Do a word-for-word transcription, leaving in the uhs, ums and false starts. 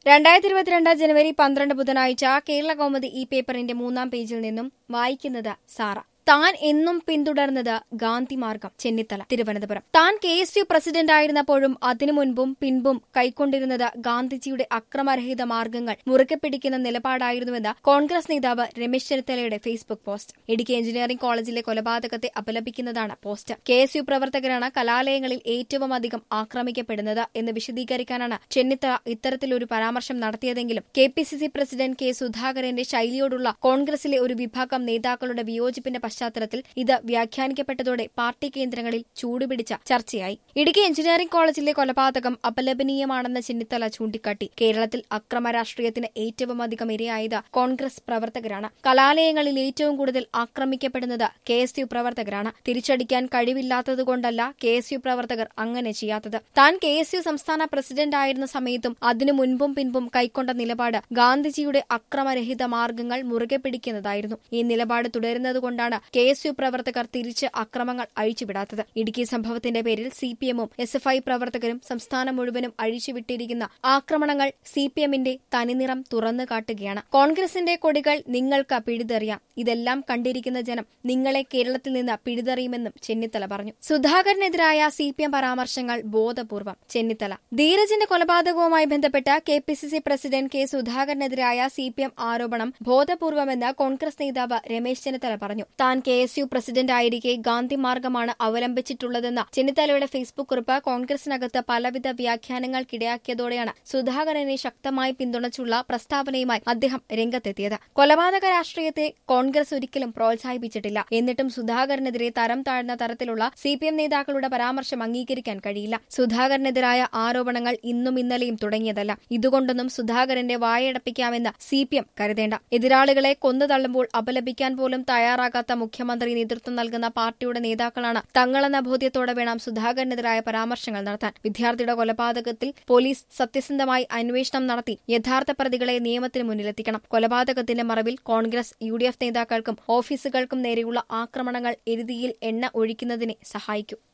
രണ്ടായിരത്തി ഇരുപത്തിരണ്ട് ജനുവരി പന്ത്രണ്ട് ബുധനാഴ്ച കേരള കൗമുദി ഈ പേപ്പറിന്റെ മൂന്നാം പേജിൽ നിന്നും വായിക്കുന്നത് സാറ. താൻ എന്നും പിന്തുടർന്നത് ഗാന്ധി മാർഗം. ചെന്നിത്തല, തിരുവനന്തപുരം. താൻ കെ എസ് യു പ്രസിഡന്റായിരുന്നപ്പോഴും അതിനു മുൻപും പിൻപും കൈക്കൊണ്ടിരുന്നത് ഗാന്ധിജിയുടെ അക്രമരഹിത മാർഗങ്ങൾ മുറുകെ പിടിക്കുന്ന നിലപാടായിരുന്നുവെന്ന് കോൺഗ്രസ് നേതാവ് രമേശ് ചെന്നിത്തലയുടെ ഫേസ്ബുക്ക് പോസ്റ്റ്. ഇടുക്കി എഞ്ചിനീയറിംഗ് കോളേജിലെ കൊലപാതകത്തെ അപലപിക്കുന്നതാണ് പോസ്റ്റ്. കെ എസ് യു പ്രവർത്തകരാണ് കലാലയങ്ങളിൽ ഏറ്റവും അധികം ആക്രമിക്കപ്പെടുന്നത് എന്ന് വിശദീകരിക്കാനാണ് ചെന്നിത്തല ഇത്തരത്തിലൊരു പരാമർശം നടത്തിയതെങ്കിലും K P C C president K സുധാകരന്റെ ശൈലിയോടുള്ള കോൺഗ്രസിലെ ഒരു വിഭാഗം നേതാക്കളുടെ വിയോജിപ്പിന്റെ പശ്ചാത്തലത്തിൽ ഇത് വ്യാഖ്യാനിക്കപ്പെട്ടതോടെ പാർട്ടി കേന്ദ്രങ്ങളിൽ ചൂടുപിടിച്ച ചർച്ചയായി. ഇടുക്കി എഞ്ചിനീയറിംഗ് കോളേജിലെ കൊലപാതകം അപലപനീയമാണെന്ന് ചെന്നിത്തല ചൂണ്ടിക്കാട്ടി. കേരളത്തിൽ അക്രമ രാഷ്ട്രീയത്തിന് ഏറ്റവും അധികം ഇരയായത് കോൺഗ്രസ് പ്രവർത്തകരാണ്. കലാലയങ്ങളിൽ ഏറ്റവും കൂടുതൽ ആക്രമിക്കപ്പെടുന്നത് കെ എസ് യു പ്രവർത്തകരാണ്. തിരിച്ചടിക്കാൻ കഴിവില്ലാത്തതുകൊണ്ടല്ല കെ എസ് യു പ്രവർത്തകർ അങ്ങനെ ചെയ്യാത്തത്. താൻ കെ എസ് യു സംസ്ഥാന പ്രസിഡന്റായിരുന്ന സമയത്തും അതിനു മുൻപും പിൻപും കൈക്കൊണ്ട നിലപാട് ഗാന്ധിജിയുടെ അക്രമരഹിത മാർഗങ്ങൾ മുറുകെ പിടിക്കുന്നതായിരുന്നു. ഈ നിലപാട് തുടരുന്നതുകൊണ്ടാണ് കെ എസ് യു പ്രവർത്തകർ തിരിച്ച് അക്രമങ്ങൾ അഴിച്ചുവിടാത്തത്. ഇടുക്കി സംഭവത്തിന്റെ പേരിൽ സി പി എമ്മും എസ് എഫ് ഐ പ്രവർത്തകരും സംസ്ഥാനം മുഴുവനും അഴിച്ചുവിട്ടിരിക്കുന്ന ആക്രമണങ്ങൾ സി പി എമ്മിന്റെ തനിനിറം തുറന്നു കാട്ടുകയാണ്. കോൺഗ്രസിന്റെ കൊടികൾ നിങ്ങൾക്ക് പിഴുതെറിയാം. ഇതെല്ലാം കണ്ടിരിക്കുന്ന ജനം നിങ്ങളെ കേരളത്തിൽ നിന്ന് പിഴുതെറിയുമെന്നും ചെന്നിത്തല പറഞ്ഞു. സുധാകരനെതിരായ സി പി എം പരാമർശങ്ങൾ ബോധപൂർവം. ചെന്നിത്തല, ധീരജിന്റെ കൊലപാതകവുമായി ബന്ധപ്പെട്ട് K P C C president K സുധാകരനെതിരായ സി പി എം ആരോപണം ബോധപൂർവമെന്ന് കോൺഗ്രസ് നേതാവ് രമേശ് ചെന്നിത്തല പറഞ്ഞു. താൻ കെ എസ് യു പ്രസിഡന്റായിരിക്കെ ഗാന്ധി മാർഗമാണ് അവലംബിച്ചിട്ടുള്ളതെന്ന ചെന്നിത്തലയുടെ ഫേസ്ബുക്ക് കുറിപ്പ് കോൺഗ്രസിനകത്ത് പലവിധ വ്യാഖ്യാനങ്ങൾക്കിടയാക്കിയതോടെയാണ് സുധാകരനെ ശക്തമായി പിന്തുണച്ചുള്ള പ്രസ്താവനയുമായി അദ്ദേഹം രംഗത്തെത്തിയത്. കൊലപാതക രാഷ്ട്രീയത്തെ കോൺഗ്രസ് ഒരിക്കലും പ്രോത്സാഹിപ്പിച്ചിട്ടില്ല. എന്നിട്ടും സുധാകരനെതിരെ തരം താഴ്ന്ന തരത്തിലുള്ള സി പി എം നേതാക്കളുടെ പരാമർശം അംഗീകരിക്കാൻ കഴിയില്ല. സുധാകരനെതിരായ ആരോപണങ്ങൾ ഇന്നും ഇന്നലെയും തുടങ്ങിയതല്ല. ഇതുകൊണ്ടൊന്നും സുധാകരന്റെ വായടപ്പിക്കാമെന്ന് സി പി എം കരുതേണ്ട. എതിരാളികളെ കൊന്നു തള്ളുമ്പോൾ അപലപിക്കാൻ പോലും തയ്യാറാകാത്ത മുഖ്യമന്ത്രി നേതൃത്വം നൽകുന്ന പാർട്ടിയുടെ നേതാക്കളാണ് തങ്ങളെന്ന ബോധ്യത്തോടെ വേണം സുധാകരനെതിരായ പരാമർശങ്ങൾ നടത്താൻ. വിദ്യാർത്ഥിയുടെ കൊലപാതകത്തിൽ പോലീസ് സത്യസന്ധമായി അന്വേഷണം നടത്തി യഥാർത്ഥ പ്രതികളെ നിയമത്തിന് മുന്നിലെത്തിക്കണം. കൊലപാതകത്തിന്റെ മറവിൽ കോൺഗ്രസ് യു ഡി എഫ് നേതാക്കൾക്കും ഓഫീസുകൾക്കും നേരെയുള്ള ആക്രമണങ്ങൾ എരുതിയിൽ എണ്ണ ഒഴിക്കുന്നതിനെ സഹായിക്കും.